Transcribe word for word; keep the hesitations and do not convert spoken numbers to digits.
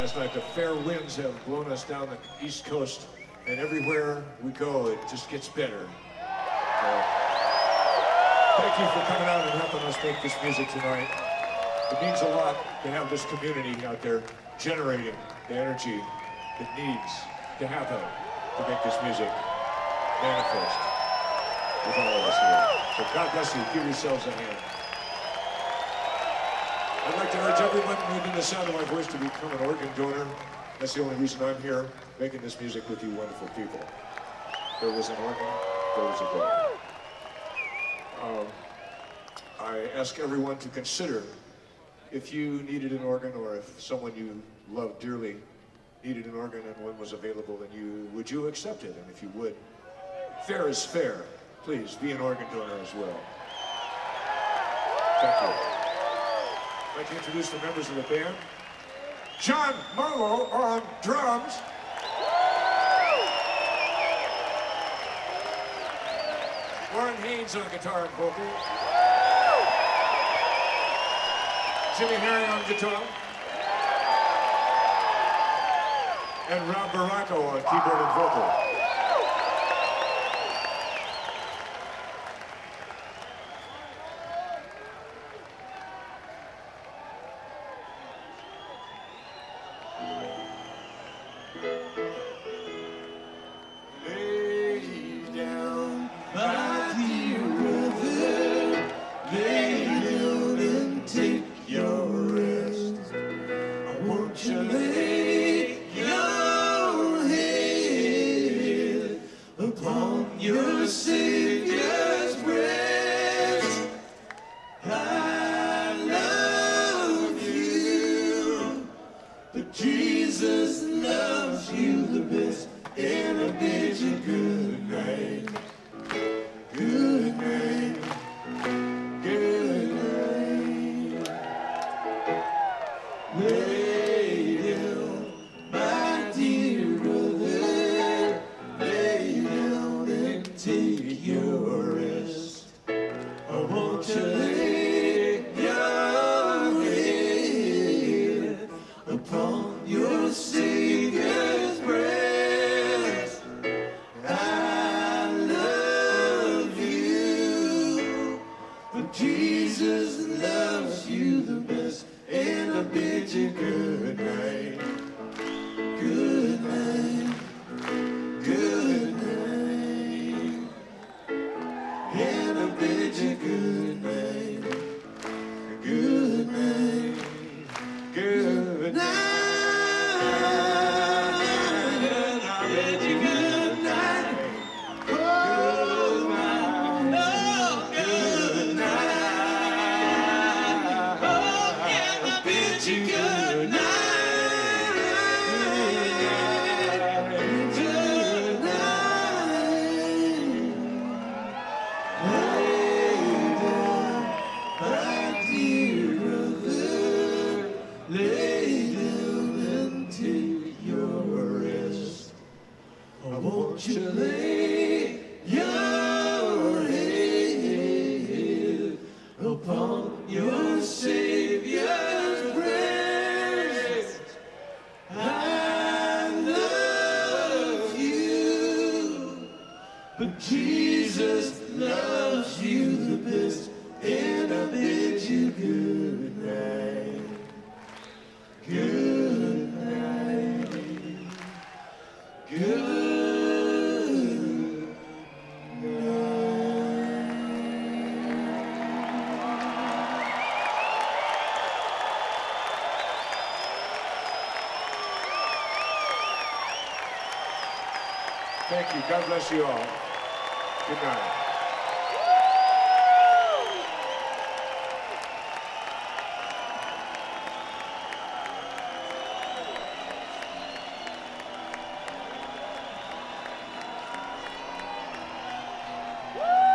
Last night, the fair winds have blown us down the East Coast, and everywhere we go, it just gets better. So, thank you for coming out and helping us make this music tonight. It means a lot to have this community out there generating the energy it needs to happen to make this music manifest with all of us here. So God bless you. Give yourselves a hand. I'd like to urge everyone within the sound of my voice to become an organ donor. That's the only reason I'm here, making this music with you wonderful people. There was an organ, there was a donor. Um, I ask everyone to consider if you needed an organ or if someone you loved dearly needed an organ and one was available, and you would you accept it? And if you would, fair is fair. Please be an organ donor as well. Thank you. I'd like to introduce the members of the band. John Marlowe on drums. Warren Haynes on guitar and vocal. Jimmy Herring on guitar. And Rob Baracco on keyboard and vocal. Thank you. God bless you all. Good night.